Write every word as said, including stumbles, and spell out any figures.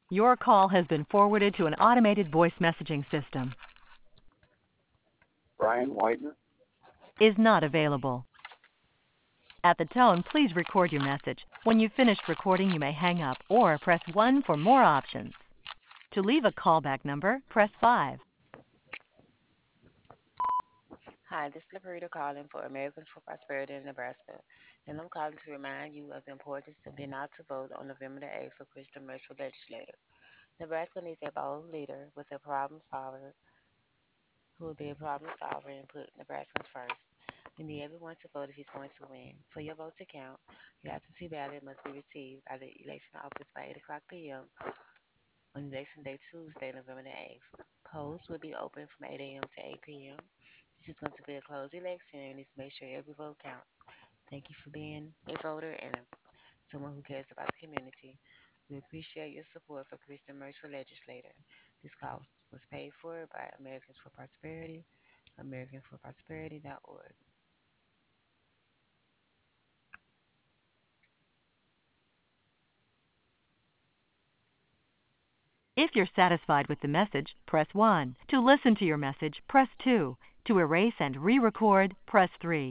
Your call has been forwarded to an automated voice messaging system. Brian Whitener. Is not available. At the tone, please record your message. When you've finished recording, you may hang up or press one for more options. To leave a callback number, press five. Hi, this is Laprita calling for Americans for Prosperity in Nebraska, and I'm calling to remind you of the importance of being out to vote on November the eighth for Christian Merchant Legislator. Nebraska needs a bold leader with a problem solver who will be a problem solver and put Nebraskans first. We need everyone to vote if he's going to win. For your vote to count, your absentee ballot must be received by the election office by eight o'clock p.m. on election day Tuesday, November the eighth. Polls will be open from eight a.m. to eight p.m. This is going to be a closed election and we need to make sure every vote counts. Thank you for being a voter and someone who cares about the community. We appreciate your support for Christian Merchant Legislator. This call was paid for by Americans for Prosperity, americans for prosperity dot org. If you're satisfied with the message, press one. To listen to your message, press two. To erase and re-record, press three.